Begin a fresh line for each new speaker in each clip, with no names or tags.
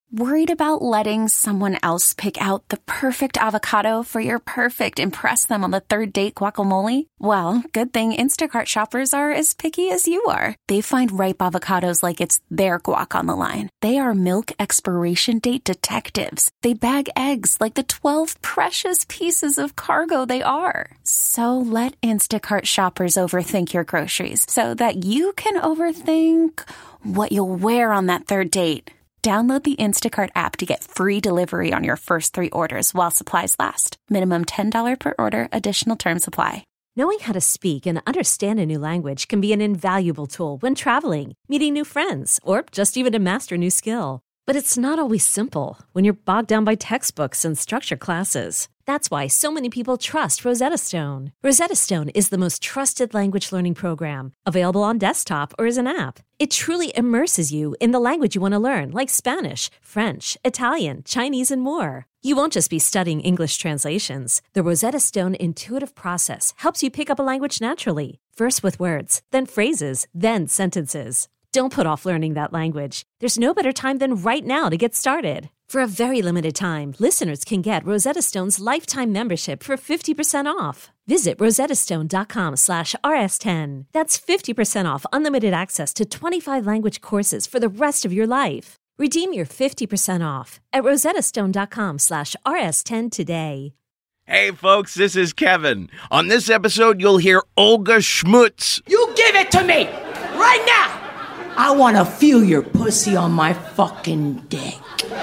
Worried about letting someone else pick out the perfect avocado for your perfect impress them on the third date guacamole? Well, good thing Instacart shoppers are as picky as you are. They find ripe avocados like it's their guac on the line. They are milk expiration date detectives. They bag eggs like the 12 precious pieces of cargo they are. So let Instacart shoppers overthink your groceries so that you can overthink what you'll wear on that third date. Download the Instacart app to get free delivery on your first 3 orders while supplies last. Minimum $10 per order. Additional terms apply.
Knowing how to speak and understand a new language can be an invaluable tool when traveling, meeting new friends, or just even to master a new skill. But it's not always simple when you're bogged down by textbooks and structured classes. That's why so many people trust Rosetta Stone. Rosetta Stone is the most trusted language learning program, available on desktop or as an app. It truly immerses you in the language you want to learn, like Spanish, French, Italian, Chinese, and more. You won't just be studying English translations. The Rosetta Stone intuitive process helps you pick up a language naturally, first with words, then phrases, then sentences. Don't put off learning that language. There's no better time than right now to get started. For a very limited time, listeners can get Rosetta Stone's lifetime membership for 50% off. Visit rosettastone.com/rs10. That's 50% off unlimited access to 25 language courses for the rest of your life. Redeem your 50% off at rosettastone.com/rs10 today.
Hey folks, this is Kevin. On this episode, you'll hear Olga Schmutz.
You give it to me right now. I want to feel your pussy on my fucking dick.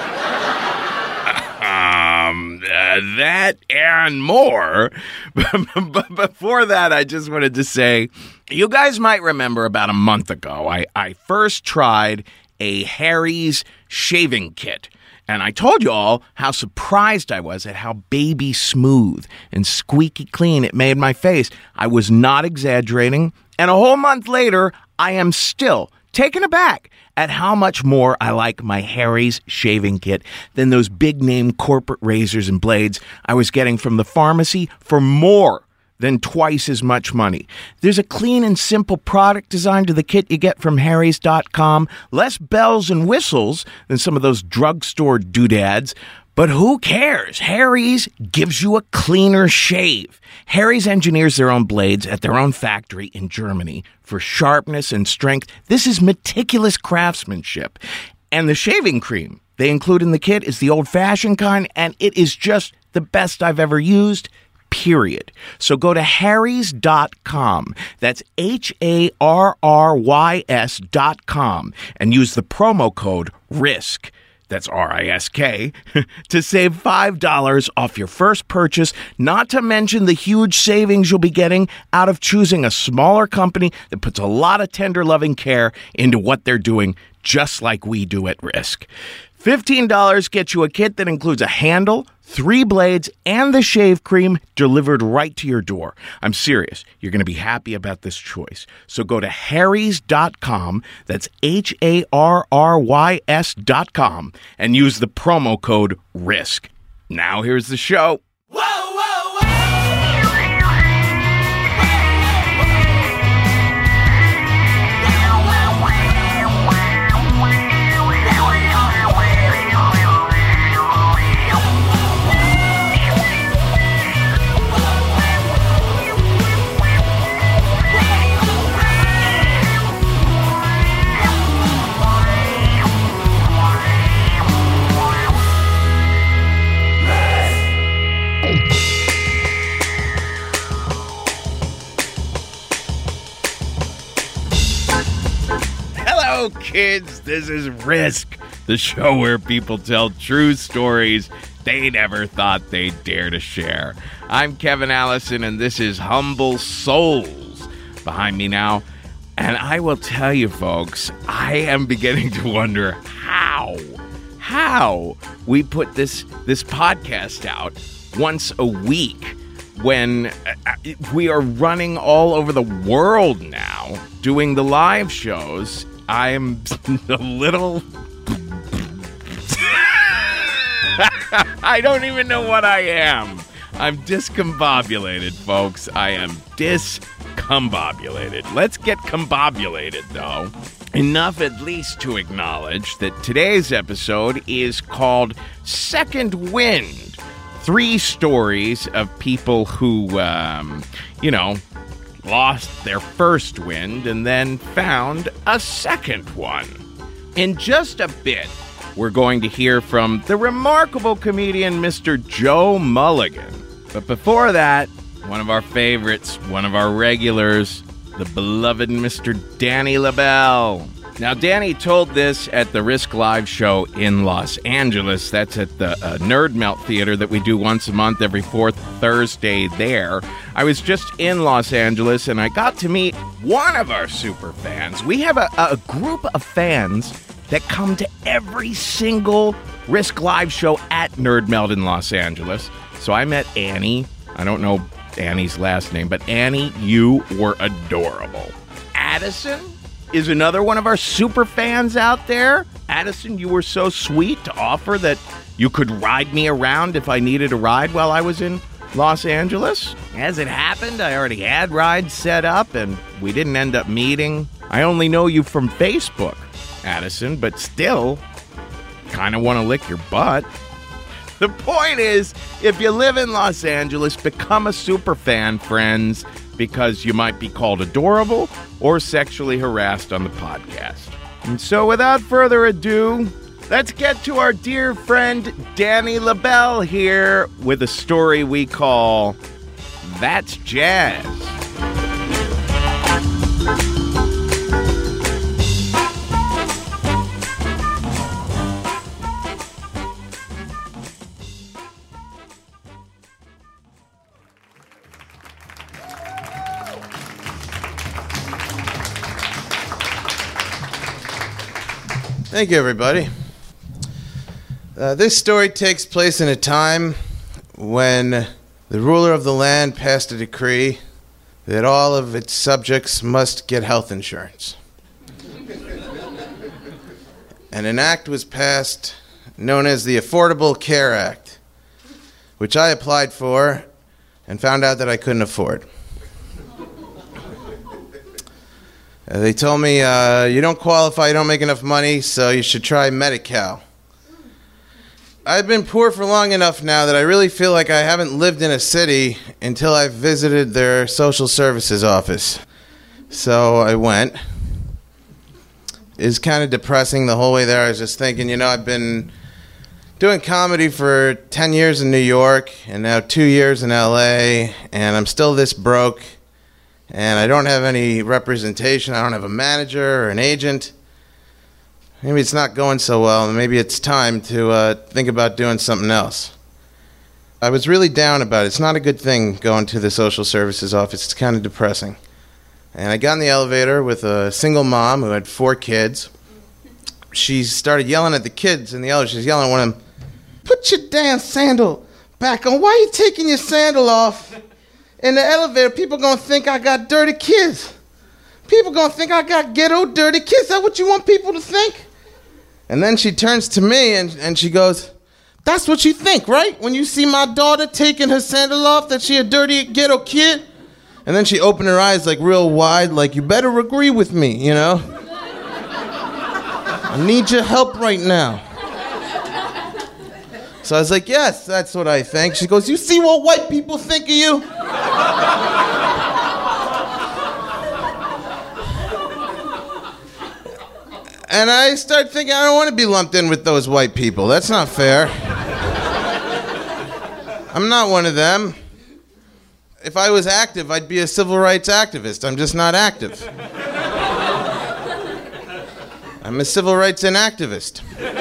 That and more. But before that, I just wanted to say, you guys might remember about a month ago, I first tried a Harry's shaving kit. And I told you all how surprised I was at how baby smooth and squeaky clean it made my face. I was not exaggerating. And a whole month later, I am still taken aback at how much more I like my Harry's shaving kit than those big-name corporate razors and blades I was getting from the pharmacy for more than twice as much money. There's a clean and simple product design to the kit you get from Harrys.com, less bells and whistles than some of those drugstore doodads. But who cares? Harry's gives you a cleaner shave. Harry's engineers their own blades at their own factory in Germany for sharpness and strength. This is meticulous craftsmanship. And the shaving cream they include in the kit is the old-fashioned kind, and it is just the best I've ever used, period. So go to harrys.com. That's HARRYS.com and use the promo code RISK. That's RISK, to save $5 off your first purchase, not to mention the huge savings you'll be getting out of choosing a smaller company that puts a lot of tender loving care into what they're doing, just like we do at Risk. $15 gets you a kit that includes a handle, 3 blades, and the shave cream delivered right to your door. I'm serious. You're going to be happy about this choice. So go to harrys.com, that's HARRYS.com, and use the promo code RISK. Now here's the show.
Whoa, whoa, whoa!
Hello, kids. This is Risk, the show where people tell true stories they never thought they'd dare to share. I'm Kevin Allison, and this is Humble Souls behind me now. And I will tell you, folks, I am beginning to wonder how we put this podcast out once a week when we are running all over the world now doing the live shows. I'm a little... I don't even know what I am. I'm discombobulated, folks. I am discombobulated. Let's get combobulated, though. enough at least to acknowledge that today's episode is called Second Wind. 3 stories of people who, lost their first wind and then found a second one. In just a bit, we're going to hear from the remarkable comedian Mr. Joe Mulligan. But before that, one of our favorites, one of our regulars, the beloved Mr. Danny LaBelle. Now, Danny told this at the Risk Live show in Los Angeles. That's at the Nerd Melt Theater that we do once a month, every 4th Thursday there. I was just in Los Angeles, and I got to meet one of our super fans. We have a group of fans that come to every single Risk Live show at Nerd Melt in Los Angeles. So I met Annie. I don't know Annie's last name, but Annie, you were adorable. Addison is another one of our super fans out there. Addison, you were so sweet to offer that you could ride me around if I needed a ride while I was in Los Angeles. As it happened, I already had rides set up, and we didn't end up meeting. I only know you from Facebook, Addison, but still kind of want to lick your butt. The point is, if you live in Los Angeles, become a super fan, friends, because you might be called adorable or sexually harassed on the podcast. And so without further ado, let's get to our dear friend Danny LaBelle here with a story we call That's Jazz.
Thank you, everybody. This story takes place in a time when the ruler of the land passed a decree that all of its subjects must get health insurance. And an act was passed known as the Affordable Care Act, which I applied for and found out that I couldn't afford. They told me, you don't qualify, you don't make enough money, so you should try Medi-Cal. I've been poor for long enough now that I really feel like I haven't lived in a city until I've visited their social services office. So I went. It was kind of depressing the whole way there. I was just thinking, I've been doing comedy for 10 years in New York and now 2 years in LA, and I'm still this broke. And I don't have any representation. I don't have a manager or an agent. Maybe it's not going so well, and maybe it's time to think about doing something else. I was really down about it. It's not a good thing going to the social services office. It's kind of depressing. And I got in the elevator with a single mom who had 4 kids. She started yelling at the kids in the elevator. She was yelling at one of them, "Put your damn sandal back on. Why are you taking your sandal off? In the elevator, people gonna think I got dirty kids. People gonna think I got ghetto dirty kids. Is that what you want people to think?" And then she turns to me and she goes, "That's what you think, right? When you see my daughter taking her sandal off, that she a dirty ghetto kid?" And then she opened her eyes like real wide, like, "You better agree with me, I need your help right now." So I was like, "Yes, that's what I think." She goes, "You see what white people think of you?" And I started thinking, I don't want to be lumped in with those white people. That's not fair. I'm not one of them. If I was active, I'd be a civil rights activist. I'm just not active. I'm a civil rights inactivist.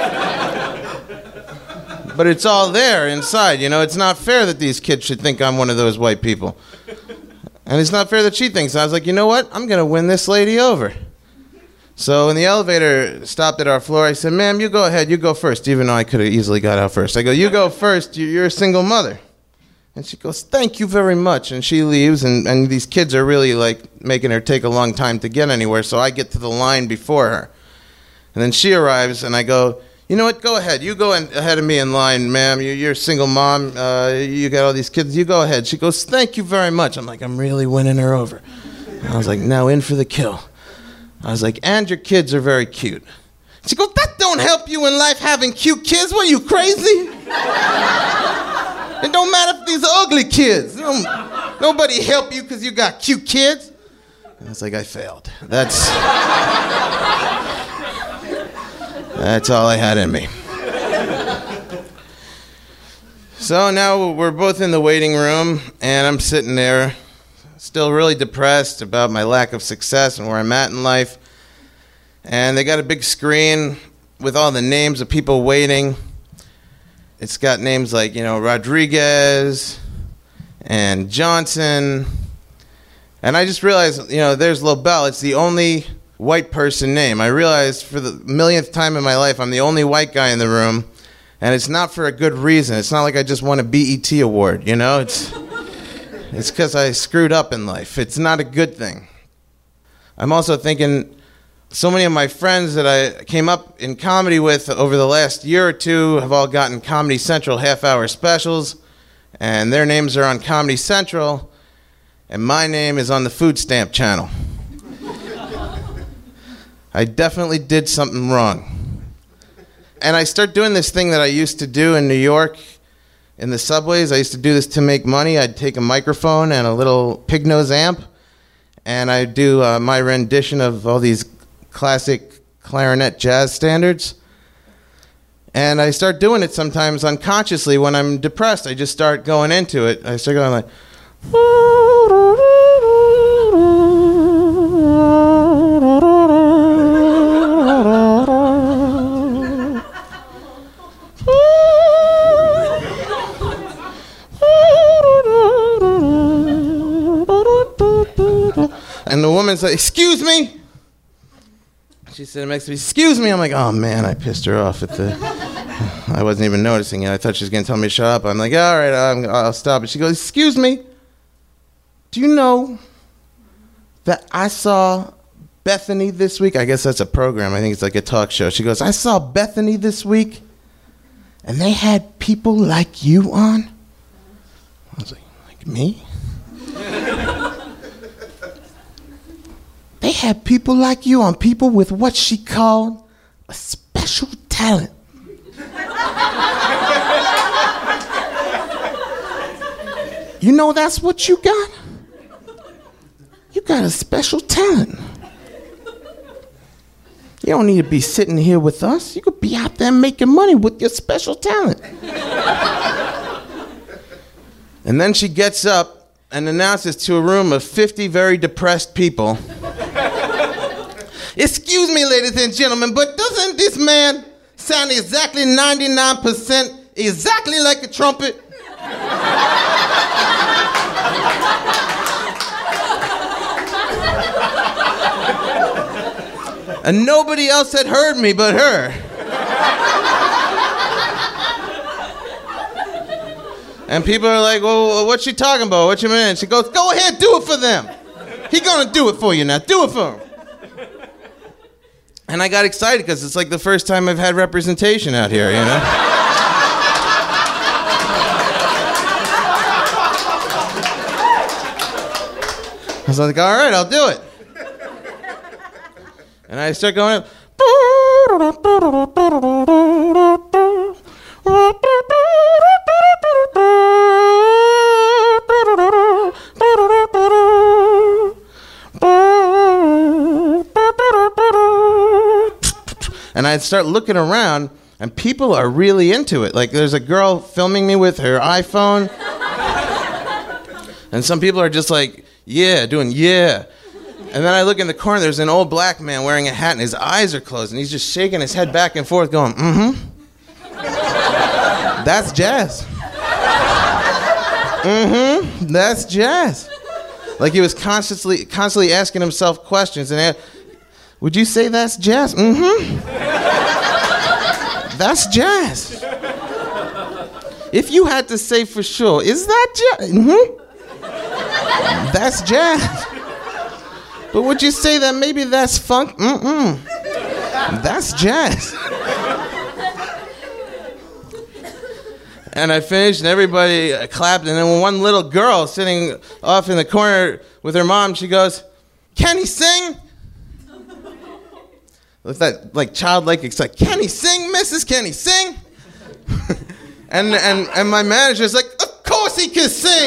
But it's all there inside, It's not fair that these kids should think I'm one of those white people. And it's not fair that she thinks. I was like, you know what? I'm going to win this lady over. So when the elevator stopped at our floor, I said, "Ma'am, you go ahead. You go first," even though I could have easily got out first. I go, "You go first. You're a single mother." And she goes, "Thank you very much." And she leaves, and these kids are really, making her take a long time to get anywhere, so I get to the line before her. And then she arrives, and I go, "You know what? Go ahead. You go ahead of me in line, ma'am. You're a single mom. You got all these kids. You go ahead." She goes, "Thank you very much." I'm like, I'm really winning her over. I was like, now in for the kill. I was like, and your kids are very cute. She goes, that don't help you in life having cute kids. What, are you crazy? It don't matter if these are ugly kids. Nobody help you because you got cute kids. And I was like, I failed. That's all I had in me. So now we're both in the waiting room, and I'm sitting there, still really depressed about my lack of success and where I'm at in life. And they got a big screen with all the names of people waiting. It's got names like, Rodriguez and Johnson. And I just realized, there's Lobel. It's the only white person name. I realized for the millionth time in my life, I'm the only white guy in the room. And it's not for a good reason. It's not like I just won a BET award, It's because I screwed up in life. It's not a good thing. I'm also thinking, so many of my friends that I came up in comedy with over the last year or two have all gotten Comedy Central half-hour specials, and their names are on Comedy Central, and my name is on the Food Stamp channel. I definitely did something wrong. And I start doing this thing that I used to do in New York in the subways. I used to do this to make money. I'd take a microphone and a little pig nose amp, and I'd do my rendition of all these classic clarinet jazz standards. And I start doing it sometimes unconsciously when I'm depressed. I just start going into it. I start going like... And the woman's like, excuse me? She said next to me, excuse me. I'm like, oh man, I pissed her off I wasn't even noticing it. I thought she was going to tell me to shut up. I'm like, all right, I'll stop. And she goes, excuse me, do you know that I saw Bethany this week? I guess that's a program. I think it's like a talk show. She goes, I saw Bethany this week, and they had people like you on. I was like me? They had people like you on, people with what she called a special talent. You know that's what you got? You got a special talent. You don't need to be sitting here with us. You could be out there making money with your special talent. And then she gets up and announces to a room of 50 very depressed people, excuse me, ladies and gentlemen, but doesn't this man sound exactly 99% exactly like a trumpet? And nobody else had heard me but her. And people are like, well, what's she talking about? What you mean? She goes, go ahead, do it for them. He gonna do it for you now. Do it for him. And I got excited because it's like the first time I've had representation out here, I was like, all right, I'll do it. And I start going up. And I'd start looking around, and people are really into it. Like, there's a girl filming me with her iPhone. And some people are just like, yeah, doing yeah. And then I look in the corner, there's an old black man wearing a hat, and his eyes are closed, and he's just shaking his head back and forth, going, mm-hmm. That's jazz. Mm-hmm. That's jazz. Like he was constantly asking himself questions, and would you say that's jazz? Mm-hmm. That's jazz. If you had to say for sure, is that jazz? Mm-hmm. That's jazz. But would you say that maybe that's funk? Mm-mm. That's jazz. And I finished, and everybody clapped, and then one little girl sitting off in the corner with her mom, she goes, "Can he sing?" with that like childlike, it's like, can he sing, Mrs.? Can he sing? and my manager's like, of course he can sing.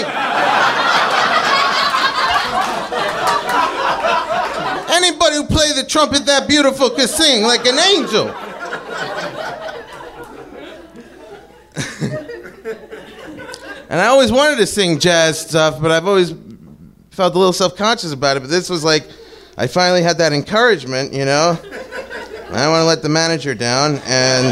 Anybody who play the trumpet that beautiful can sing like an angel. And I always wanted to sing jazz stuff, but I've always felt a little self-conscious about it. But this was like, I finally had that encouragement, you know? I don't want to let the manager down, and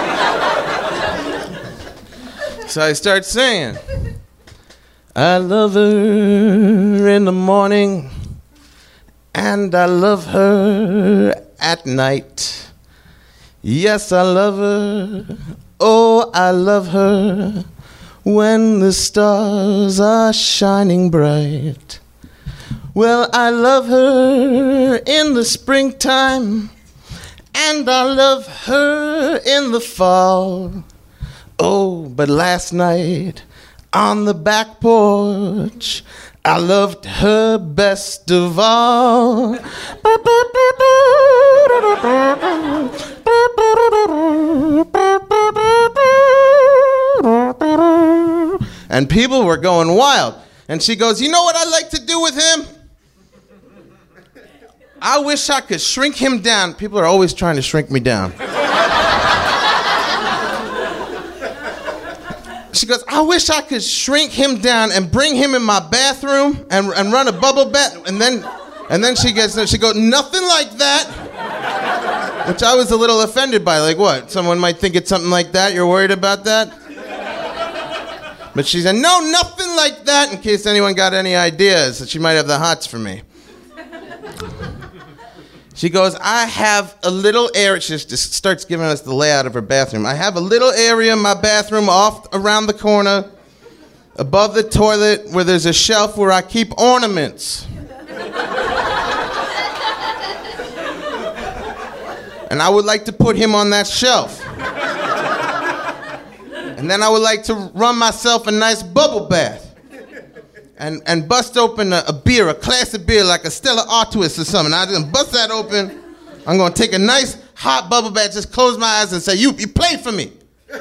so I start singing. I love her in the morning, and I love her at night. Yes, I love her. Oh, I love her when the stars are shining bright. Well, I love her in the springtime, and I love her in the fall. Oh, but last night on the back porch, I loved her best of all. And people were going wild. And she goes, you know what I'd like to do with him? I wish I could shrink him down. People are always trying to shrink me down. She goes, I wish I could shrink him down and bring him in my bathroom and run a bubble bath. And then she goes, nothing like that. Which I was a little offended by. Like, what? Someone might think it's something like that? You're worried about that? But she said, no, nothing like that, in case anyone got any ideas that she might have the hots for me. She goes, I have a little area. She just starts giving us the layout of her bathroom. I have a little area in my bathroom off around the corner, above the toilet, where there's a shelf where I keep ornaments. And I would like to put him on that shelf. And then I would like to run myself a nice bubble bath. And bust open a beer, a classic beer like a Stella Artois or something. I just bust that open. I'm gonna take a nice hot bubble bath, just close my eyes and say, you play for me.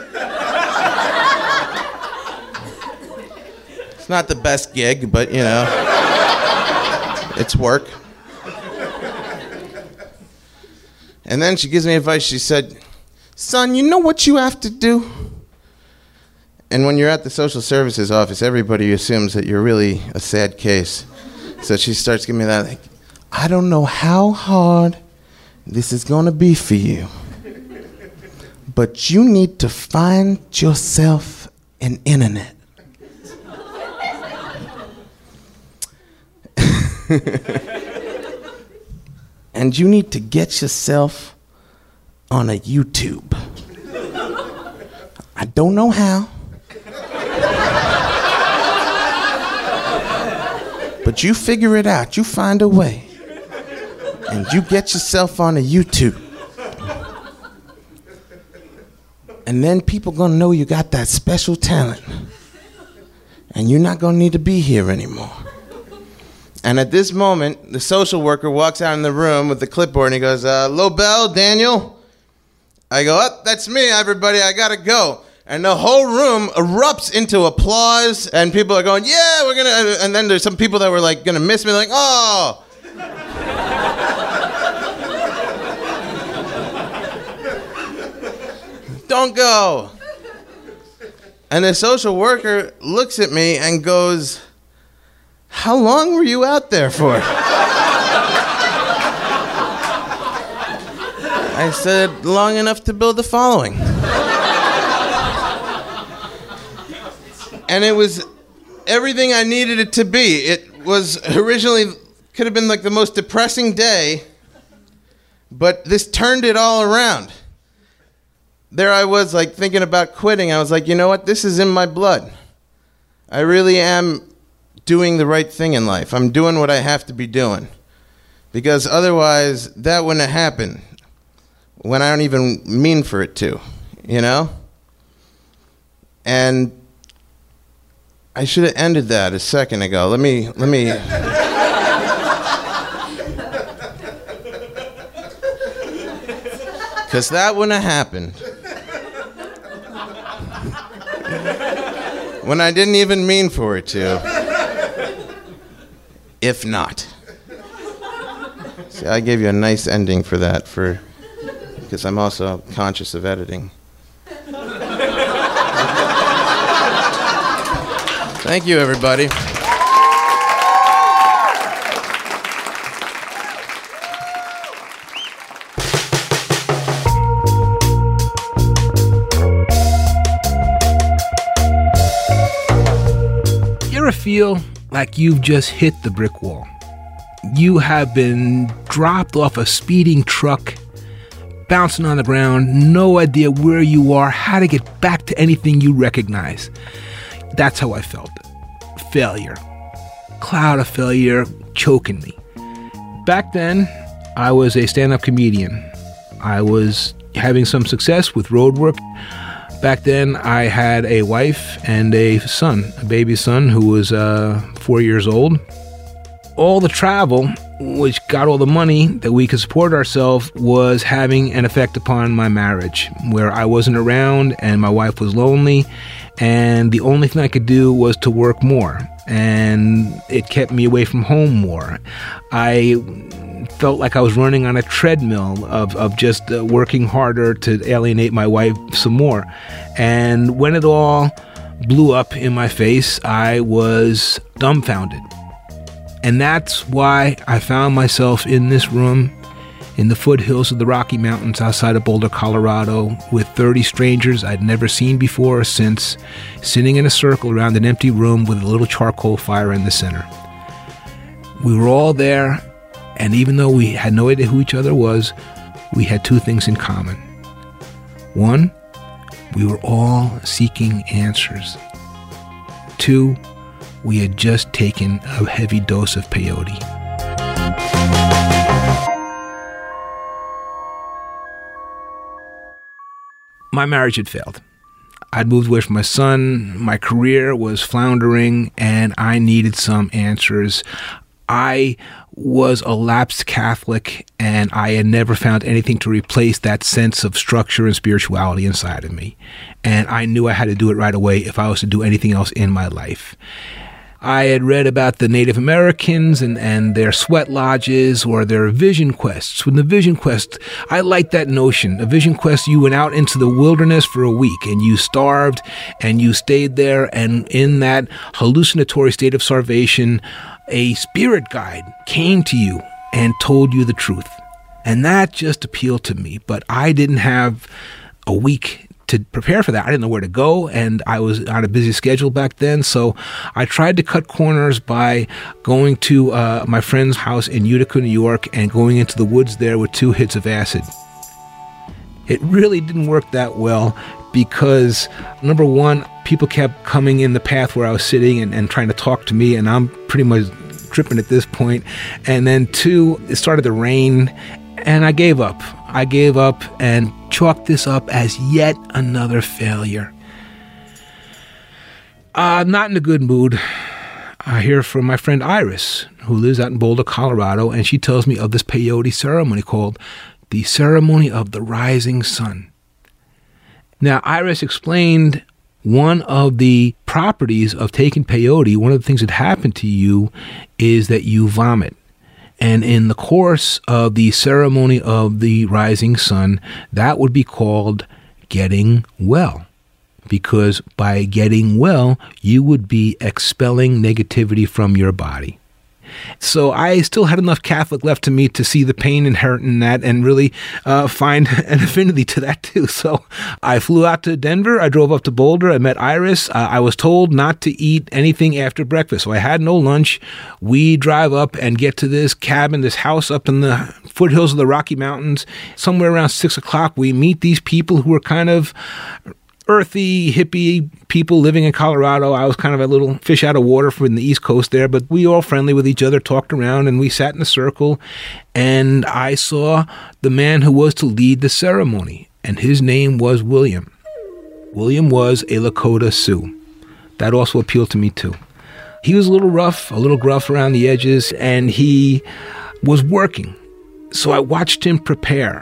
It's not the best gig, but you know, it's work. And then she gives me advice. She said, son, you know what you have to do? And when you're at the social services office, everybody assumes that you're really a sad case. So she starts giving me that, like, I don't know how hard this is going to be for you, but you need to find yourself an internet. And you need to get yourself on a YouTube. I don't know how. But you figure it out. You find a way. And you get yourself on a YouTube. And then people gonna know you got that special talent. And you're not gonna need to be here anymore. And at this moment, the social worker walks out in the room with the clipboard and he goes, Lobel, Daniel? I go, oh, that's me, everybody, I gotta go. And the whole room erupts into applause, and people are going, yeah, we're gonna, and then there's some people that were like gonna miss me, like, oh. Don't go. And the social worker looks at me and goes, how long were you out there for? I said, long enough to build a following. And it was everything I needed it to be. It was originally, could have been like the most depressing day, but this turned it all around. There I was, like, thinking about quitting. I was like, you know what? This is in my blood. I really am doing the right thing in life. I'm doing what I have to be doing. Because otherwise, that wouldn't have happened when I don't even mean for it to, you know? And I should have ended that a second ago. Let me. Because that wouldn't have happened. When I didn't even mean for it to. If not. See, I gave you a nice ending for that, because I'm also conscious of editing. Thank you, everybody.
You ever feel like you've just hit the brick wall? You have been dropped off a speeding truck, bouncing on the ground, no idea where you are, how to get back to anything you recognize. That's how I felt. Failure. Cloud of failure choking me. Back then, I was a stand-up comedian. I was having some success with road work. Back then, I had a wife and a son, a baby son who was 4 years old. All the travel, which got all the money that we could support ourselves, was having an effect upon my marriage, where I wasn't around and my wife was lonely, and the only thing I could do was to work more, and it kept me away from home more. I felt like I was running on a treadmill of just working harder to alienate my wife some more. And when it all blew up in my face, I was dumbfounded. And that's why I found myself in this room in the foothills of the Rocky Mountains outside of Boulder, Colorado, with 30 strangers I'd never seen before or since, sitting in a circle around an empty room with a little charcoal fire in the center. We were all there, and even though we had no idea who each other was, we had two things in common. One, we were all seeking answers. Two, we had just taken a heavy dose of peyote. My marriage had failed. I'd moved away from my son, my career was floundering, and I needed some answers. I was a lapsed Catholic, and I had never found anything to replace that sense of structure and spirituality inside of me. And I knew I had to do it right away if I was to do anything else in my life. I had read about the Native Americans and their sweat lodges or their vision quests. With the vision quest, I liked that notion. A vision quest, you went out into the wilderness for a week and you starved and you stayed there, and in that hallucinatory state of starvation, a spirit guide came to you and told you the truth. And that just appealed to me. But I didn't have a week to prepare for that. I didn't know where to go, and I was on a busy schedule back then, so I tried to cut corners by going to my friend's house in Utica, New York, and going into the woods there with 2 hits of acid. It really didn't work that well because, number one, people kept coming in the path where I was sitting and trying to talk to me, and I'm pretty much tripping at this point. And then 2, it started to rain, and I gave up. I gave up and chalked this up as yet another failure. Not in a good mood. I hear from my friend Iris, who lives out in Boulder, Colorado, and she tells me of this peyote ceremony called the Ceremony of the Rising Sun. Now, Iris explained one of the properties of taking peyote, one of the things that happen to you is that you vomit. And in the course of the Ceremony of the Rising Sun, that would be called getting well. Because by getting well, you would be expelling negativity from your body. So I still had enough Catholic left to me to see the pain inherent in that and really find an affinity to that too. So I flew out to Denver. I drove up to Boulder. I met Iris. I was told not to eat anything after breakfast. So I had no lunch. We drive up and get to this cabin, this house up in the foothills of the Rocky Mountains. Somewhere around 6 o'clock, we meet these people who are kind of earthy, hippie people living in Colorado. I was kind of a little fish out of water from the East Coast there, but we were all friendly with each other, talked around, and we sat in a circle, and I saw the man who was to lead the ceremony, and his name was William. William was a Lakota Sioux. That also appealed to me too. He was a little rough, a little gruff around the edges, and he was working. So I watched him prepare.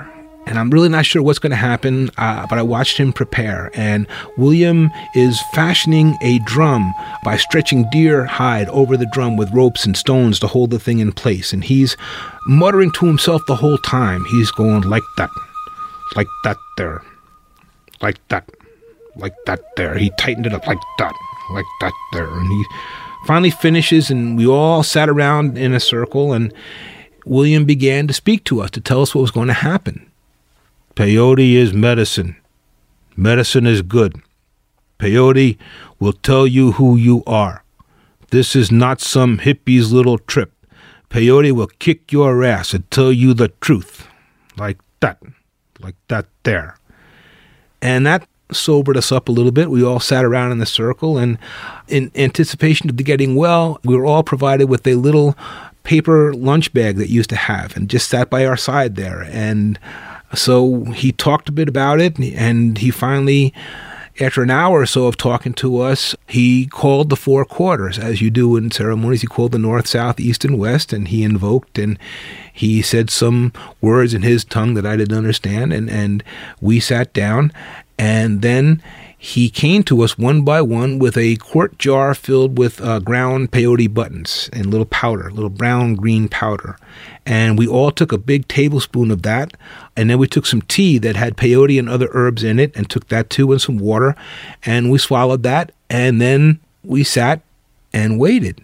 And I'm really not sure what's going to happen, but I watched him prepare. And William is fashioning a drum by stretching deer hide over the drum with ropes and stones to hold the thing in place. And he's muttering to himself the whole time. He's going like that there, like that there. He tightened it up like that there. And he finally finishes, and we all sat around in a circle, and William began to speak to us to tell us what was going to happen. Peyote is medicine. Medicine is good. Peyote will tell you who you are. This is not some hippie's little trip. Peyote will kick your ass and tell you the truth. Like that there. And that sobered us up a little bit. We all sat around in the circle, and in anticipation of the getting well, we were all provided with a little paper lunch bag that you used to have, and just sat by our side there. And so he talked a bit about it, and he finally, after an hour or so of talking to us, he called the four quarters, as you do in ceremonies. He called the north, south, east, and west, and he invoked, and he said some words in his tongue that I didn't understand, and we sat down, and then he came to us one by one with a quart jar filled with ground peyote buttons and little powder, little brown-green powder. And we all took a big tablespoon of that, and then we took some tea that had peyote and other herbs in it, and took that too, and some water, and we swallowed that, and then we sat and waited.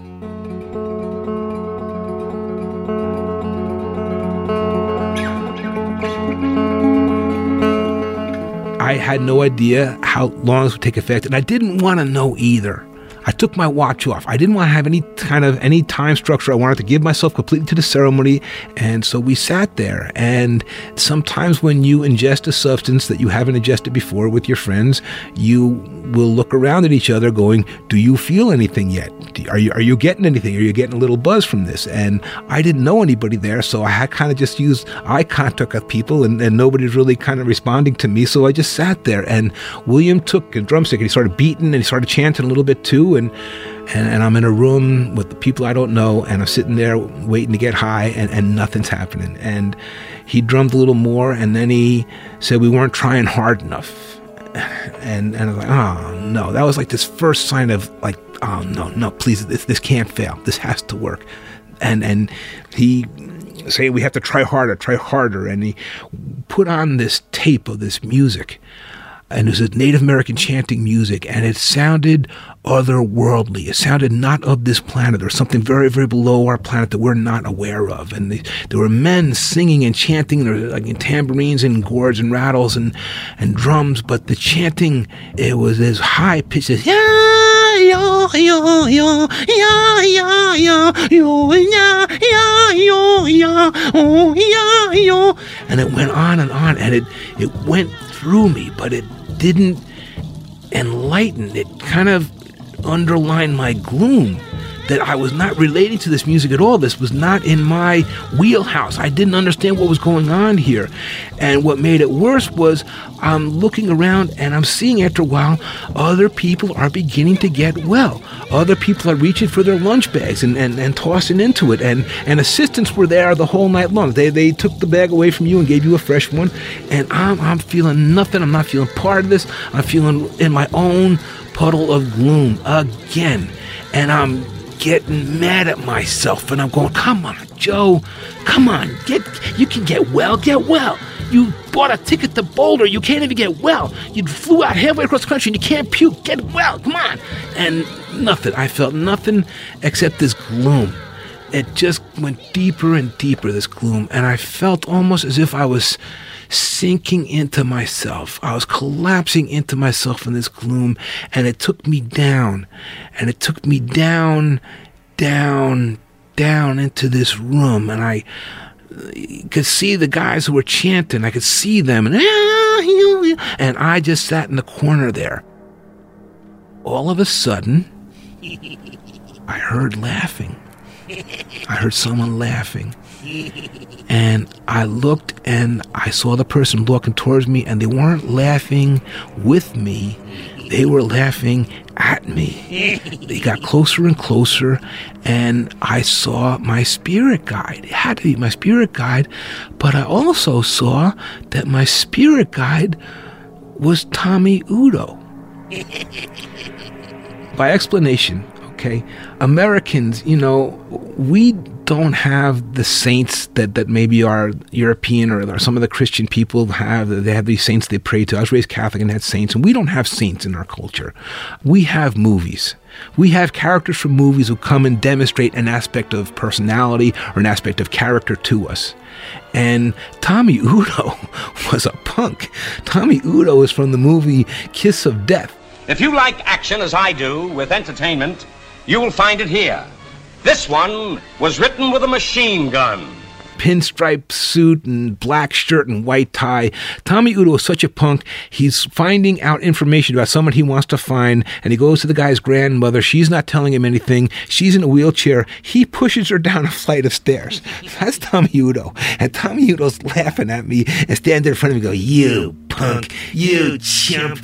I had no idea how long this would take effect, and I didn't want to know either. I took my watch off. I didn't want to have any time structure. I wanted to give myself completely to the ceremony. And so we sat there. And sometimes when you ingest a substance that you haven't ingested before with your friends, you will look around at each other going, do you feel anything yet? Are you getting anything? Are you getting a little buzz from this? And I didn't know anybody there, so I had kind of just used eye contact with people, and nobody's really kind of responding to me. So I just sat there, and William took a drumstick and he started beating and he started chanting a little bit too. And I'm in a room with the people I don't know, and I'm sitting there waiting to get high, and nothing's happening. And he drummed a little more, and then he said we weren't trying hard enough. And I was like, oh no, that was like this first sign of like, oh no, please, this can't fail. This has to work. And he said we have to try harder. And he put on this tape of this music. And it was a Native American chanting music, and it sounded otherworldly. It sounded not of this planet, or something very, very below our planet that we're not aware of. And there were men singing and chanting, there were like tambourines and gourds and rattles and drums, but the chanting, it was as high pitched as yeah, yo, yo, yo, yeah, yeah, yeah, yo, yeah, yeah, yo, yeah, oh, yeah, yo. And it went on, and it went through me, but it didn't enlighten. It kind of underlined my gloom, that I was not relating to this music at all. This was not in my wheelhouse. I didn't understand what was going on here. And what made it worse was I'm looking around and I'm seeing after a while other people are beginning to get well. Other people are reaching for their lunch bags and tossing into it. And assistants were there the whole night long. They took the bag away from you and gave you a fresh one. And I'm feeling nothing. I'm not feeling part of this. I'm feeling in my own puddle of gloom again. And I'm getting mad at myself, and I'm going, come on, Joe, come on, you can get well. You bought a ticket to Boulder, you can't even get well. You flew out halfway across the country and you can't puke, get well, come on. And nothing, I felt nothing except this gloom. It just went deeper and deeper, this gloom, and I felt almost as if I was sinking into myself. I was collapsing into myself in this gloom, and it took me down, and it took me down into this room, and I could see the guys who were chanting. I could see them, and I just sat in the corner there. All of a sudden, I heard laughing. I heard someone laughing. And I looked and I saw the person walking towards me, and they weren't laughing with me. They were laughing at me. He got closer and closer, and I saw my spirit guide. It had to be my spirit guide, but I also saw that my spirit guide was Tommy Udo. By explanation, okay, Americans, we don't have the saints that maybe our European or some of the Christian people have. They have these saints they pray to. I was raised Catholic and had saints, and we don't have saints in our culture. We have movies. We have characters from movies who come and demonstrate an aspect of personality or an aspect of character to us. And Tommy Udo was a punk. Tommy Udo is from the movie Kiss of Death.
If you like action as I do with entertainment, you will find it here. This one was written with a machine gun.
Pinstripe suit and black shirt and white tie. Tommy Udo is such a punk. He's finding out information about someone he wants to find, and he goes to the guy's grandmother. She's not telling him anything. She's in a wheelchair. He pushes her down a flight of stairs. That's Tommy Udo. And Tommy Udo's laughing at me and standing in front of me and go, "You punk, you chump."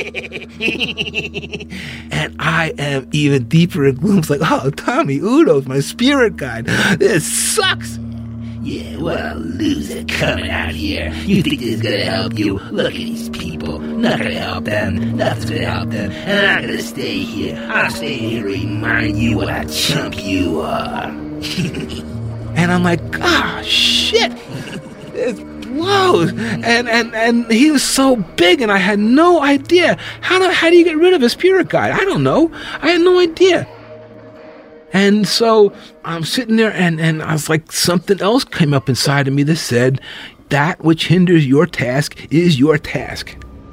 And I am even deeper in gloom. It's like, oh, Tommy Udo's my spirit guide. This sucks.
Yeah, what a loser coming out here. You think this is gonna help you? Look at these people. Not gonna help them. Nothing's gonna help them. And I'm not gonna stay here. I'll stay here to remind you what a chump you are.
And I'm like, shit. This blows. And he was so big, and I had no idea. How do you get rid of a spirit guide? I don't know. I had no idea. And so I'm sitting there, and I was like, something else came up inside of me that said, that which hinders your task is your task.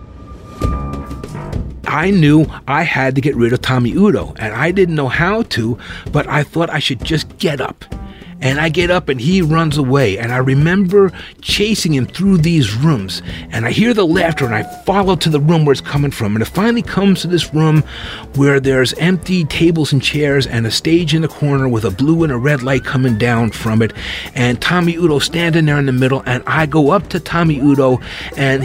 I knew I had to get rid of Tommy Udo, and I didn't know how to, but I thought I should just get up. And I get up and he runs away. And I remember chasing him through these rooms. And I hear the laughter and I follow to the room where it's coming from. And it finally comes to this room where there's empty tables and chairs and a stage in the corner with a blue and a red light coming down from it. And Tommy Udo standing there in the middle. And I go up to Tommy Udo and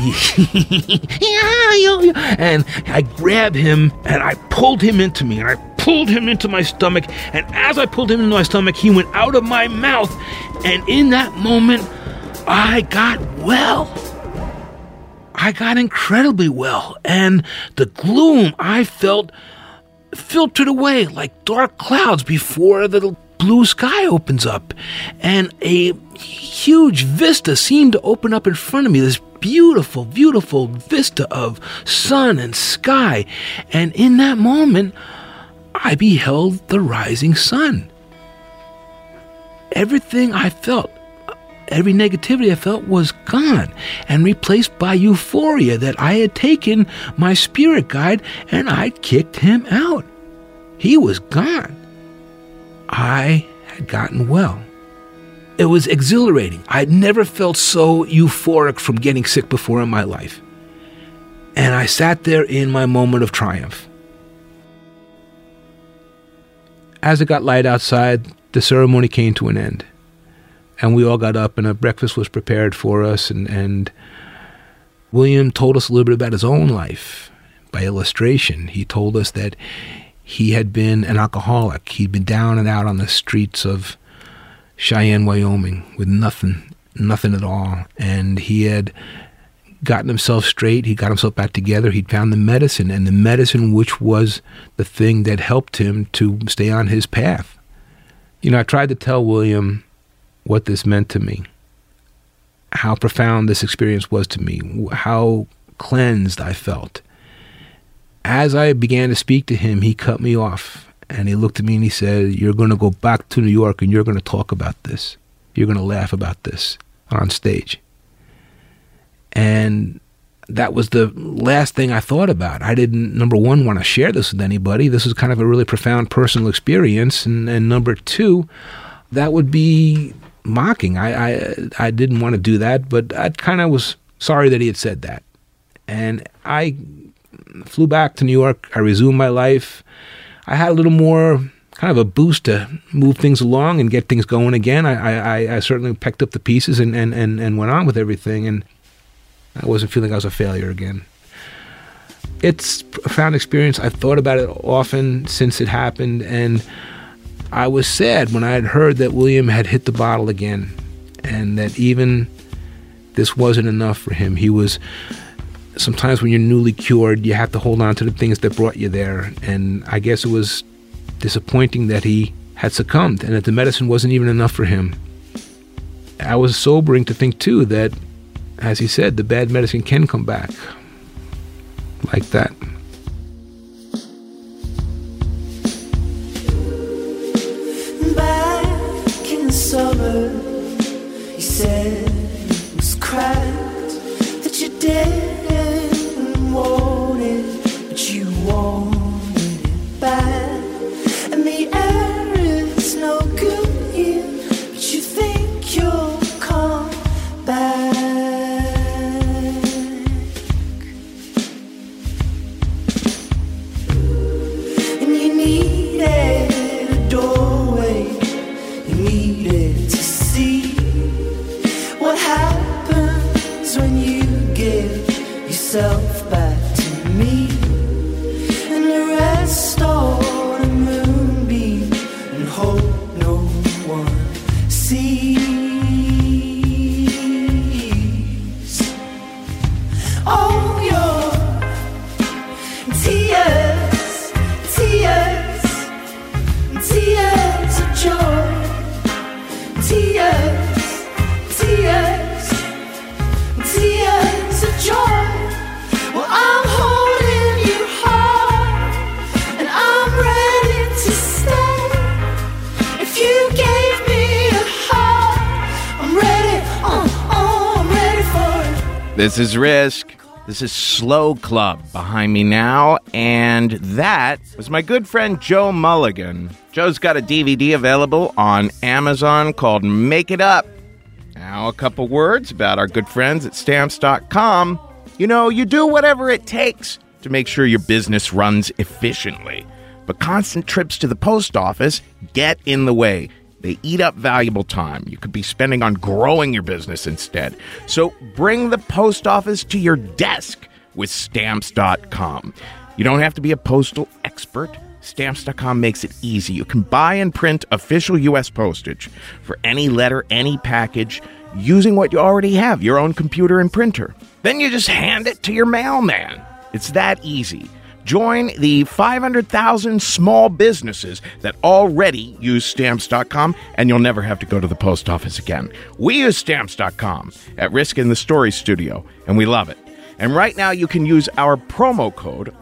and I grab him and I pulled him into me. And I pulled him into my stomach, and as I pulled him into my stomach, he went out of my mouth, and in that moment, I got well. I got incredibly well, and the gloom I felt filtered away like dark clouds before the blue sky opens up, and a huge vista seemed to open up in front of me, this beautiful, beautiful vista of sun and sky, and in that moment, I beheld the rising sun. Everything I felt, every negativity I felt was gone and replaced by euphoria that I had taken my spirit guide and I'd kicked him out. He was gone. I had gotten well. It was exhilarating. I'd never felt so euphoric from getting sick before in my life. And I sat there in my moment of triumph. As it got light outside, the ceremony came to an end. And we all got up and a breakfast was prepared for us. And William told us a little bit about his own life. By illustration, he told us that he had been an alcoholic. He'd been down and out on the streets of Cheyenne, Wyoming, with nothing at all. And he had gotten himself straight. He got himself back together. He'd found the medicine, and the medicine which was the thing that helped him to stay on his path. I tried to tell William what this meant to me, how profound this experience was to me, how cleansed I felt. As I began to speak to him, he cut me off, and he looked at me and he said, "You're going to go back to New York and you're going to talk about this. You're going to laugh about this on stage." And that was the last thing I thought about. I didn't, number one, want to share this with anybody. This was kind of a really profound personal experience. And number two, that would be mocking. I didn't want to do that, but I kind of was sorry that he had said that. And I flew back to New York. I resumed my life. I had a little more kind of a boost to move things along and get things going again. I certainly picked up the pieces and went on with everything. And I wasn't feeling I was a failure again. It's a profound experience. I've thought about it often since it happened, and I was sad when I had heard that William had hit the bottle again, and that even this wasn't enough for him. He was, sometimes when you're newly cured, you have to hold on to the things that brought you there, and I guess it was disappointing that he had succumbed and that the medicine wasn't even enough for him. I was sobering to think, too, that, as he said, the bad medicine can come back like that.
Back in the summer, you said it was cracked, that you didn't want it, but you wanted it back. And the air is no good here, but you think you'll come back. And you needed a doorway, you needed to see what happens when you give yourself back to me. And the rest on a moonbeam, and hope no one sees. Oh, your tears, tears, tears of joy, tears, tears, tears of joy. Well, I'm holding you hard, and I'm ready to stay. If you gave me a heart, I'm ready, I'm ready for it.
This is Risk. This is Slow Club behind me now, and that was my good friend Joe Mulligan. Joe's got a DVD available on Amazon called Make It Up. Now, a couple words about our good friends at Stamps.com. You know, you do whatever it takes to make sure your business runs efficiently. But constant trips to the post office get in the way. They eat up valuable time you could be spending on growing your business instead. So bring the post office to your desk with Stamps.com. You don't have to be a postal expert. Stamps.com makes it easy. You can buy and print official U.S. postage for any letter, any package, using what you already have, your own computer and printer. Then you just hand it to your mailman. It's that easy. Join the 500,000 small businesses that already use Stamps.com, and you'll never have to go to the post office again. We use Stamps.com at Risk in the Story Studio, and we love it. And right now you can use our promo code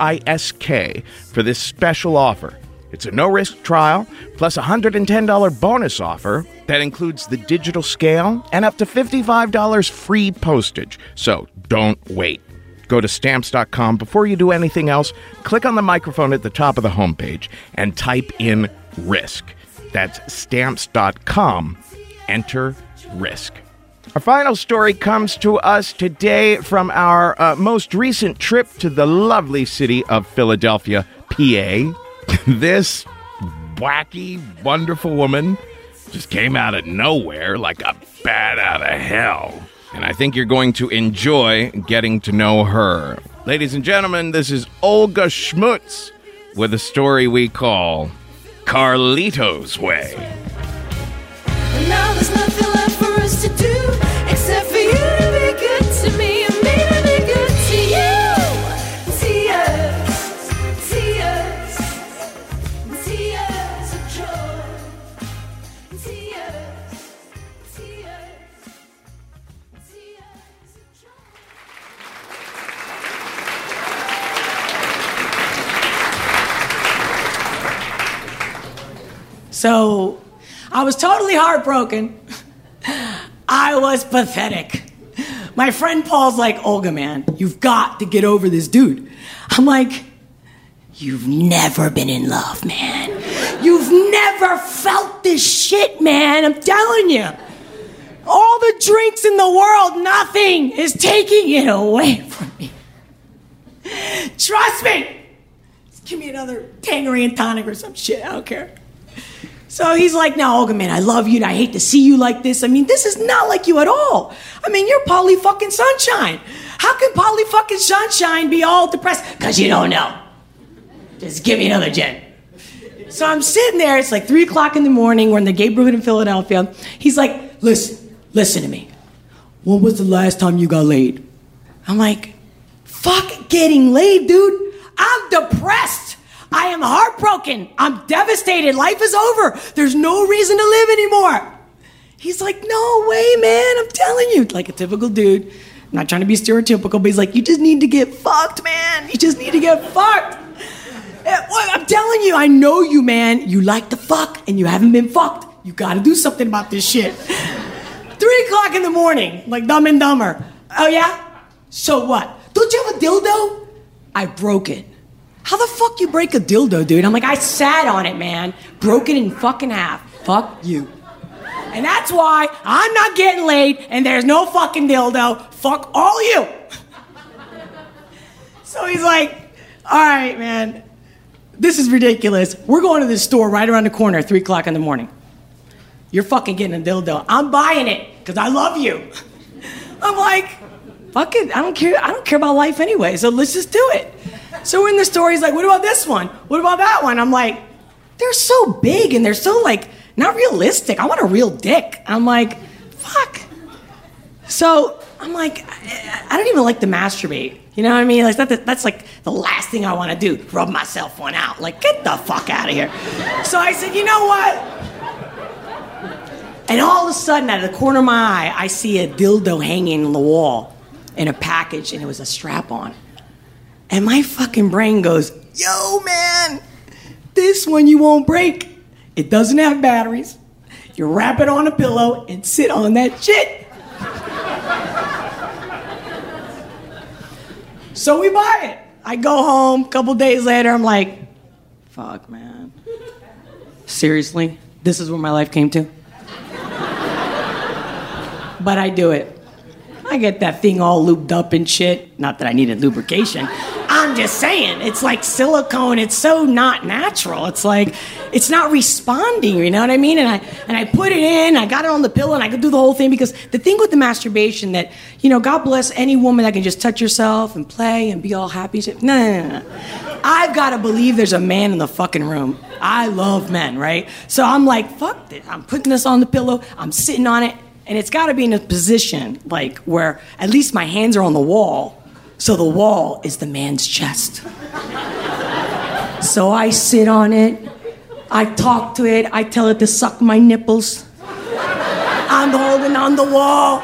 RISK for this special offer. It's a no-risk trial, plus a $110 bonus offer that includes the digital scale and up to $55 free postage. So don't wait. Go to Stamps.com. Before you do anything else, click on the microphone at the top of the homepage and type in RISK. That's Stamps.com. Enter RISK. Our final story comes to us today from our most recent trip to the lovely city of Philadelphia, PA. This wacky, wonderful woman just came out of nowhere like a bat out of hell. And I think you're going to enjoy getting to know her. Ladies and gentlemen, this is Olga Schmutz with a story we call Carlito's Way.
And now there's nothing left for us to do except for you to be good to me and me to be good to you. Tears, tears, tears of joy. Tears, tears, tears of joy.
So, I was totally heartbroken. I was pathetic. My friend Paul's like, Olga, man, you've got to get over this dude. I'm like, you've never been in love, man. You've never felt this shit, man. I'm telling you. All the drinks in the world, nothing is taking it away from me. Trust me. Just give me another Tangerine tonic or some shit. I don't care. So he's like, no, Olga, man, I love you and I hate to see you like this. I mean, this is not like you at all. I mean, you're Polly fucking Sunshine. How can Polly fucking Sunshine be all depressed? Because you don't know. Just give me another gin. So I'm sitting there, it's like 3 o'clock in the morning, we're in the gay Brooklyn in Philadelphia. He's like, listen to me. When was the last time you got laid? I'm like, fuck getting laid, dude. I'm depressed. I am heartbroken. I'm devastated. Life is over. There's no reason to live anymore. He's like, no way, man. I'm telling you. Like a typical dude. I'm not trying to be stereotypical, but he's like, you just need to get fucked, man. You just need to get fucked. I'm telling you, I know you, man. You like to fuck and you haven't been fucked. You gotta do something about this shit. 3 o'clock in the morning, like Dumb and Dumber. Oh yeah? So what? Don't you have a dildo? I broke it. How the fuck you break a dildo, dude? I'm like, I sat on it, man. Broke it in fucking half. Fuck you. And that's why I'm not getting laid and there's no fucking dildo. Fuck all you. So he's like, all right, man. This is ridiculous. We're going to this store right around the corner at 3 o'clock in the morning. You're fucking getting a dildo. I'm buying it because I love you. I'm like, fuck it. I don't care about life anyway, so let's just do it. So we're in the store. He's like, what about this one? What about that one? I'm like, they're so big and they're so, like, not realistic. I want a real dick. I'm like, fuck. So I'm like, I don't even like to masturbate. You know what I mean? Like that's like the last thing I want to do. Rub myself one out. Like, get the fuck out of here. So I said, you know what? And all of a sudden, out of the corner of my eye, I see a dildo hanging on the wall in a package, and it was a strap-on. And my fucking brain goes, yo, man, this one you won't break. It doesn't have batteries. You wrap it on a pillow and sit on that shit. So we buy it. I go home, a couple days later, I'm like, fuck, man. Seriously? This is where my life came to? But I do it. I get that thing all lubed up and shit. Not that I needed lubrication. I'm just saying, it's like silicone. It's so not natural. It's like, it's not responding, you know what I mean? And I put it in, I got it on the pillow, and I could do the whole thing because the thing with the masturbation that, you know, God bless any woman that can just touch herself and play and be all happy. No. I've got to believe there's a man in the fucking room. I love men, right? So I'm like, fuck this. I'm putting this on the pillow. I'm sitting on it. And it's got to be in a position, like, where at least my hands are on the wall, so the wall is the man's chest. So I sit on it, I talk to it, I tell it to suck my nipples. I'm holding on the wall.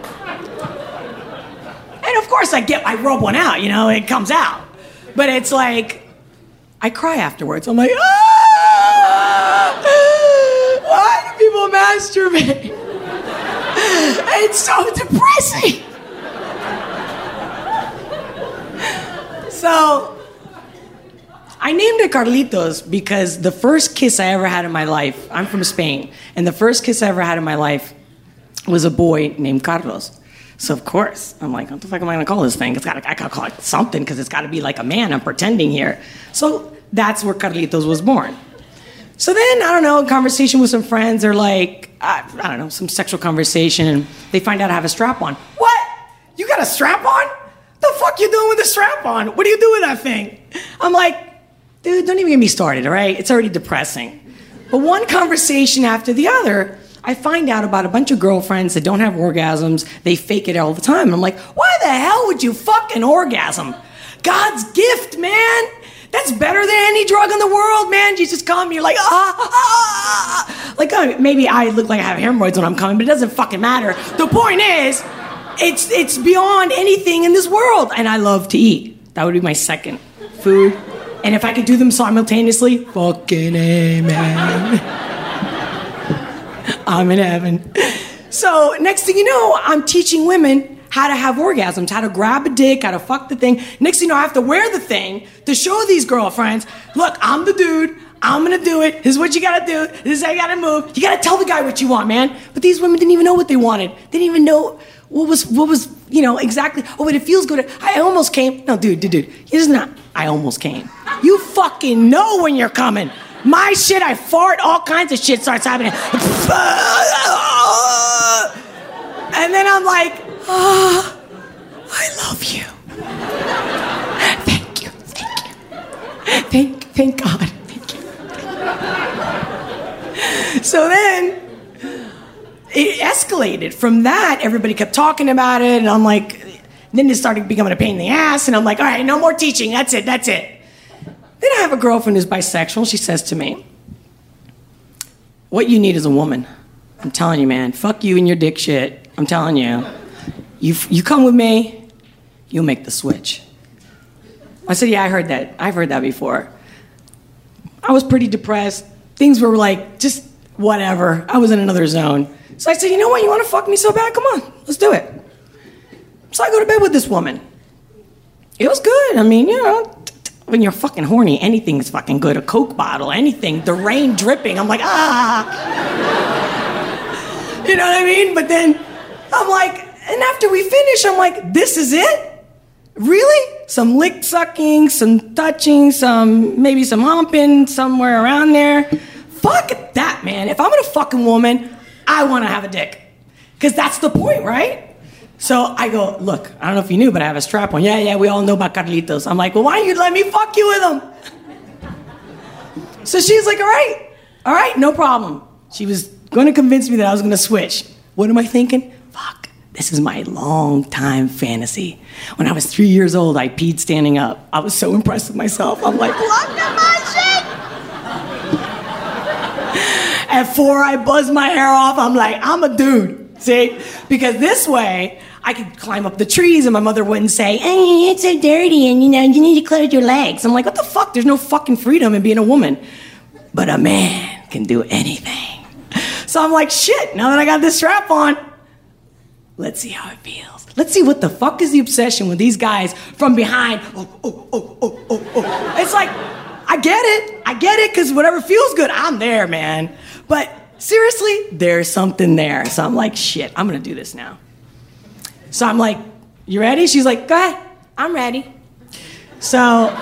And of course I rub one out, you know, it comes out. But it's like, I cry afterwards. I'm like, why do people masturbate? It's so depressing. So, I named it Carlitos because the first kiss I ever had in my life, I'm from Spain, and the first kiss I ever had in my life was a boy named Carlos. So of course, I'm like, what the fuck am I gonna call this thing? I gotta call it something because it's gotta be like a man. I'm pretending here. So that's where Carlitos was born. So then, I don't know, conversation with some friends, they're like, I don't know, some sexual conversation, and they find out I have a strap-on. What? You got a strap-on? The fuck you doing with a strap-on? What do you do with that thing? I'm like, dude, don't even get me started, all right? It's already depressing. But one conversation after the other, I find out about a bunch of girlfriends that don't have orgasms. They fake it all the time. And I'm like, why the hell would you fucking orgasm? God's gift, man. That's better than any drug in the world, man. You just come, you're like, Like, maybe I look like I have hemorrhoids when I'm coming, but it doesn't fucking matter. The point is, it's beyond anything in this world. And I love to eat. That would be my second food. And if I could do them simultaneously, fucking amen. I'm in heaven. So next thing you know, I'm teaching women how to have orgasms, how to grab a dick, how to fuck the thing. Next thing you know, I have to wear the thing to show these girlfriends, look, I'm the dude, I'm gonna do it, this is what you gotta do, this is how you gotta move. You gotta tell the guy what you want, man. But these women didn't even know what they wanted. They didn't even know what was, you know, exactly, oh, but it feels good. I almost came. No, dude, it's not, I almost came. You fucking know when you're coming. My shit, I fart, all kinds of shit starts happening. And then I'm like, I love you. Thank you. Thank God. Thank you. So then, it escalated. From that, everybody kept talking about it, and I'm like, then it started becoming a pain in the ass, and I'm like, all right, no more teaching, that's it. Then I have a girlfriend who's bisexual. She says to me, what you need is a woman. I'm telling you, man, fuck you and your dick shit. I'm telling you. You come with me, you'll make the switch. I said, yeah, I heard that. I've heard that before. I was pretty depressed. Things were like, just whatever. I was in another zone. So I said, you know what, you want to fuck me so bad? Come on, let's do it. So I go to bed with this woman. It was good. I mean, you know, when you're fucking horny, anything's fucking good. A Coke bottle, anything, the rain dripping. I'm like, You know what I mean? But then I'm like, and after we finish, I'm like, this is it? Really? Some lick sucking, some touching, maybe some humping somewhere around there. Fuck that, man. If I'm with a fucking woman, I want to have a dick. Because that's the point, right? So I go, look, I don't know if you knew, but I have a strap on. Yeah, we all know about Carlitos. I'm like, well, why don't you let me fuck you with him? So she's like, all right, no problem. She was going to convince me that I was going to switch. What am I thinking? Fuck, this is my long time fantasy. When I was 3 years old, I peed standing up. I was so impressed with myself. I'm like, look at my shit. At 4, I buzzed my hair off. I'm like, I'm a dude, see? Because this way, I could climb up the trees and my mother wouldn't say, hey, it's so dirty and, you know, you need to close your legs. I'm like, what the fuck? There's no fucking freedom in being a woman. But a man can do anything. So I'm like, shit, now that I got this strap on, let's see how it feels. Let's see what the fuck is the obsession with these guys from behind. Oh. It's like, I get it, because whatever feels good, I'm there, man. But seriously, there's something there. So I'm like, shit, I'm going to do this now. So I'm like, you ready? She's like, go ahead. I'm ready. So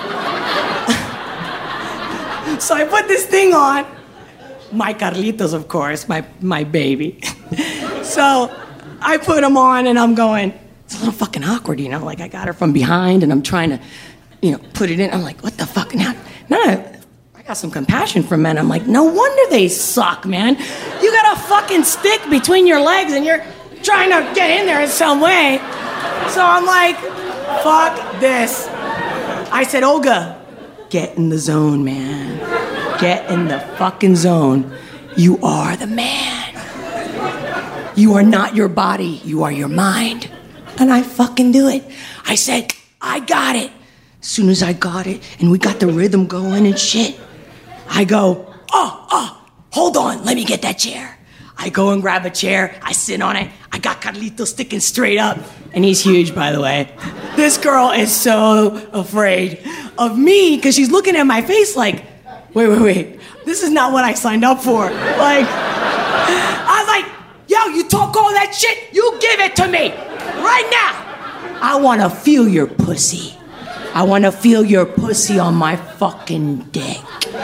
I put this thing on. My Carlitos, of course, my baby. So I put him on and I'm going, it's a little fucking awkward, you know? Like I got her from behind and I'm trying to, you know, put it in. I'm like, what the fuck? Now I got some compassion for men. I'm like, no wonder they suck, man. You got a fucking stick between your legs and you're trying to get in there in some way. So I'm like, fuck this. I said, Olga, get in the zone, man. Get in the fucking zone. You are the man. You are not your body. You are your mind. And I fucking do it. I said, I got it. As soon as I got it and we got the rhythm going and shit, I go, hold on, let me get that chair. I go and grab a chair, I sit on it, I got Carlito sticking straight up, and he's huge, by the way. This girl is so afraid of me, because she's looking at my face like, wait, this is not what I signed up for. Like, I was like, yo, you talk all that shit, you give it to me, right now. I want to feel your pussy. I want to feel your pussy on my fucking dick.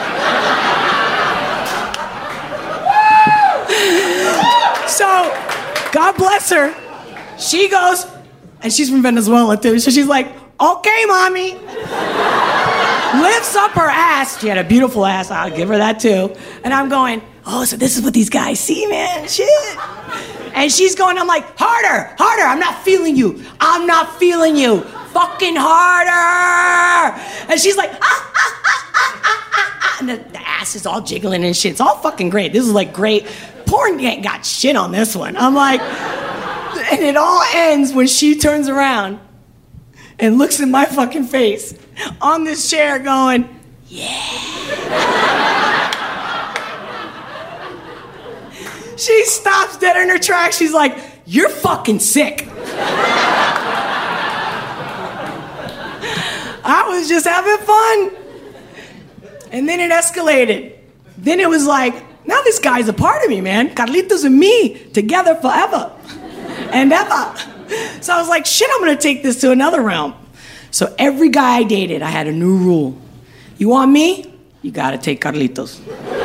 So, God bless her. She goes, and she's from Venezuela too, so she's like, okay, mommy. Lifts up her ass. She had a beautiful ass, I'll give her that too. And I'm going, oh, so this is what these guys see, man, shit. And she's going, I'm like, harder, I'm not feeling you. Fucking harder. And she's like, and the ass is all jiggling and shit. It's all fucking great. This is like great. Porn ain't got shit on this one. I'm like, and it all ends when she turns around and looks in my fucking face on this chair going, yeah. She stops dead in her tracks. She's like, you're fucking sick. I was just having fun. And then it escalated. Then it was like, now this guy's a part of me, man. Carlitos and me together forever and ever. So I was like, shit, I'm going to take this to another realm. So every guy I dated, I had a new rule. You want me? you gotta take Carlitos.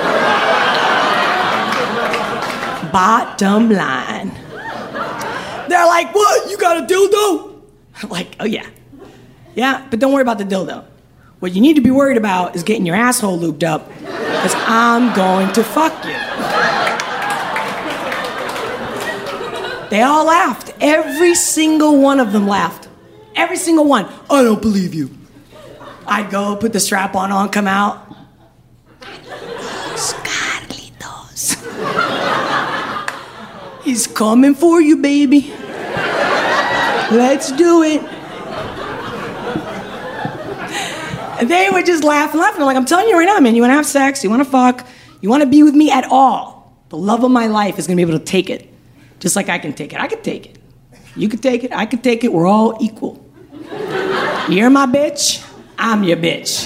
Bottom line. They're like, what? You got a dildo? I'm like, oh yeah. Yeah, but don't worry about the dildo. What you need to be worried about is getting your asshole lubed up, because I'm going to fuck you. They all laughed. Every single one of them laughed. Every single one. I don't believe you. I'd go, put the strap on, come out. Carlitos. He's coming for you, baby. Let's do it. And they would just laugh and laugh. And I'm like, I'm telling you right now, man, you want to have sex, you want to fuck, you want to be with me at all. The love of my life is going to be able to take it. Just like I can take it. I can take it. You can take it. I can take it. We're all equal. You're my bitch. I'm your bitch.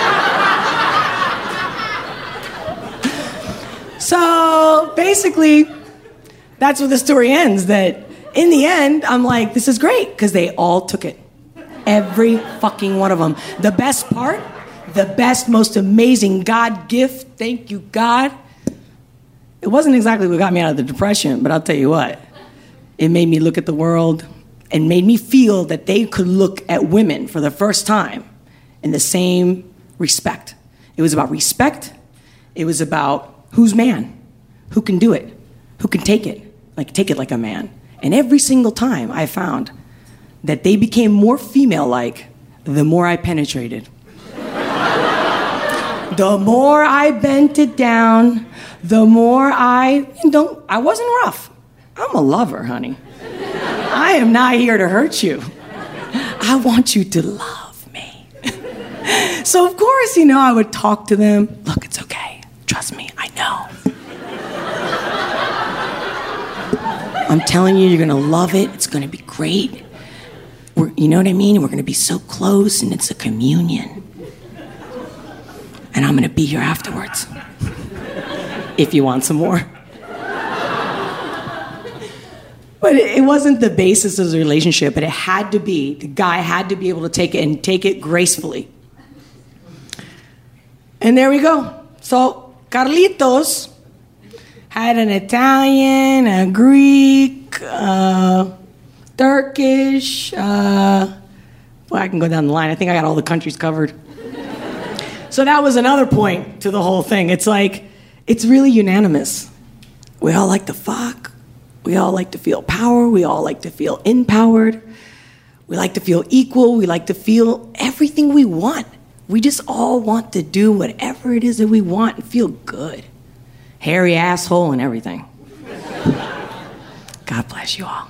So basically, that's where the story ends. That in the end, I'm like, this is great, because they all took it. Every fucking one of them. The best part, the best, most amazing God gift, thank you, God. It wasn't exactly what got me out of the depression, but I'll tell you what. It made me look at the world and made me feel that they could look at women for the first time in the same respect. It was about respect. It was about who's man, who can do it, who can take it like a man. And every single time I found that they became more female-like the more I penetrated. The more I bent it down, the more I wasn't rough. I'm a lover, honey. I am not here to hurt you. I want you to love me. So of course, I would talk to them. Look, it's okay. Trust me, I know. I'm telling you, you're gonna love it. It's gonna be great. You know what I mean? We're gonna be so close, and it's a communion. And I'm gonna be here afterwards. If you want some more. But it wasn't the basis of the relationship, but it had to be. The guy had to be able to take it and take it gracefully. And there we go. So Carlitos had an Italian, a Greek, Turkish. I can go down the line. I think I got all the countries covered. So that was another point to the whole thing. It's like, it's really unanimous. We all like to fuck. We all like to feel power. We all like to feel empowered. We like to feel equal. We like to feel everything we want. We just all want to do whatever it is that we want and feel good. Hairy asshole and everything. God bless you all.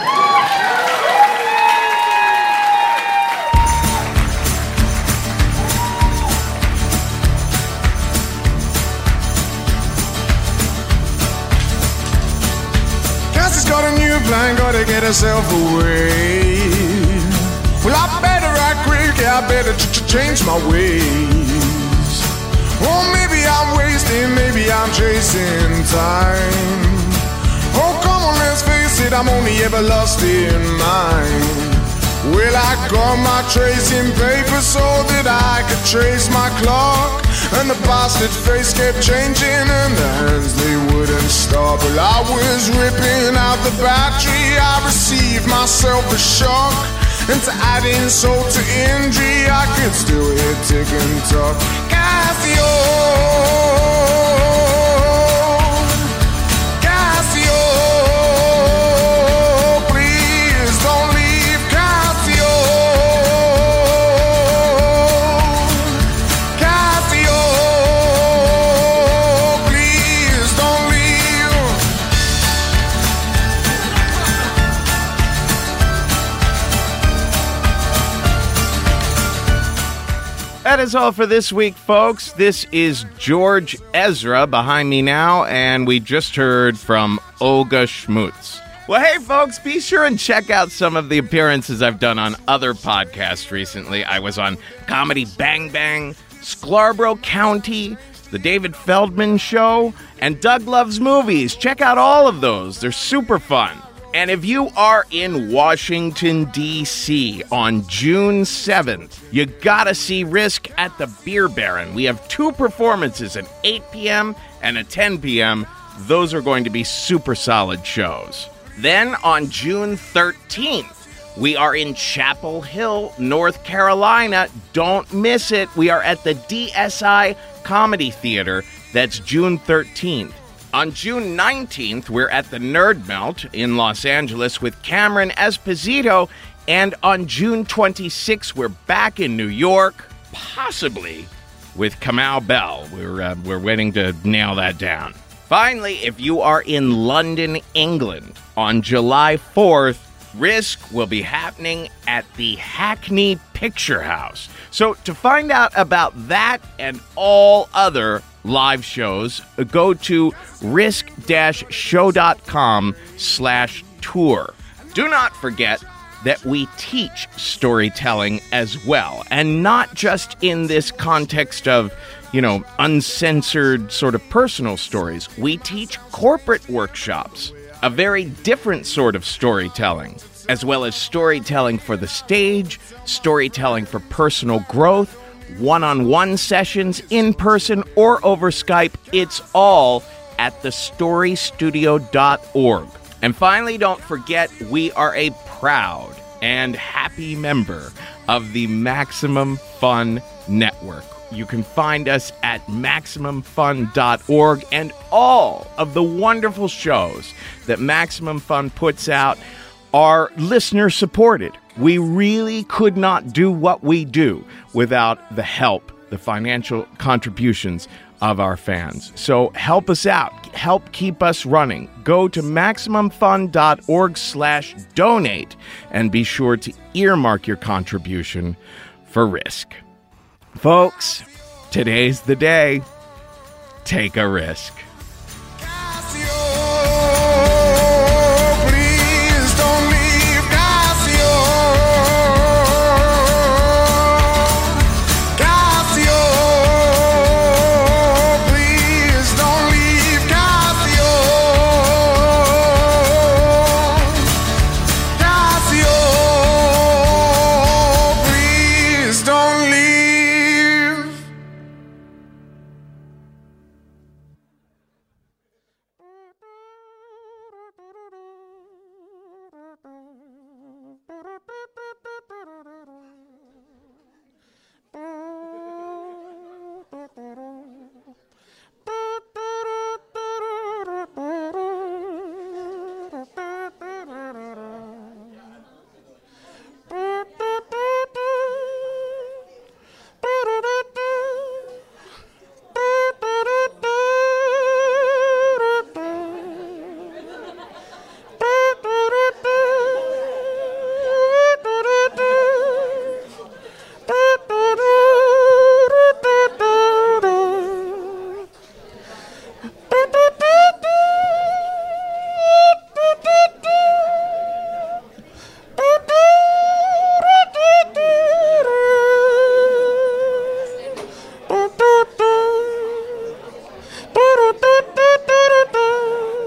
Cassie's got a new plan, gotta get herself away. Well, I better act quick, yeah, I better change my ways. Or maybe I'm wasting, maybe I'm chasing time. Oh, come on, let's face it, I'm only ever lost in mine. Well, I got my tracing paper so that I could trace my clock. And the bastard face kept changing and the hands, they wouldn't stop. Well, I was ripping out the battery, I received myself a shock. And to add insult to injury, I could still hear tick and talk. Cassio, Cassio, please don't leave. Cassio, Cassio, please don't leave.
That is all for this week, folks. This is George Ezra behind me now, and we just heard from Olga Schmutz. Well, hey, folks, be sure and check out some of the appearances I've done on other podcasts recently. I was on Comedy Bang Bang, Scarborough County, The David Feldman Show, and Doug Loves Movies. Check out all of those. They're super fun. And if you are in Washington, D.C. on June 7th, you gotta see Risk at the Beer Baron. We have 2 performances, an 8 p.m. and a 10 p.m. Those are going to be super solid shows. Then on June 13th, we are in Chapel Hill, North Carolina. Don't miss it. We are at the DSI Comedy Theater. That's June 13th. On June 19th, we're at the Nerd Melt in Los Angeles with Cameron Esposito. And on June 26th, we're back in New York, possibly with Kamau Bell. We're waiting to nail that down. Finally, if you are in London, England, on July 4th, Risk will be happening at the Hackney Picture House. So to find out about that and all other live shows, go to risk-show.com/tour. Do not forget that we teach storytelling as well, and not just in this context of, uncensored sort of personal stories. We teach corporate workshops, a very different sort of storytelling, as well as storytelling for the stage, storytelling for personal growth, one-on-one sessions, in person or over Skype. It's all at thestorystudio.org. And finally, don't forget, we are a proud and happy member of the Maximum Fun Network. You can find us at MaximumFun.org, and all of the wonderful shows that Maximum Fun puts out are listener-supported. We really could not do what we do without the help, the financial contributions of our fans. So help us out. Help keep us running. Go to MaximumFun.org/donate and be sure to earmark your contribution for Risk. Folks, today's the day. Take a risk.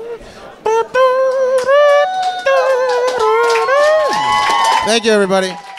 Thank you, everybody.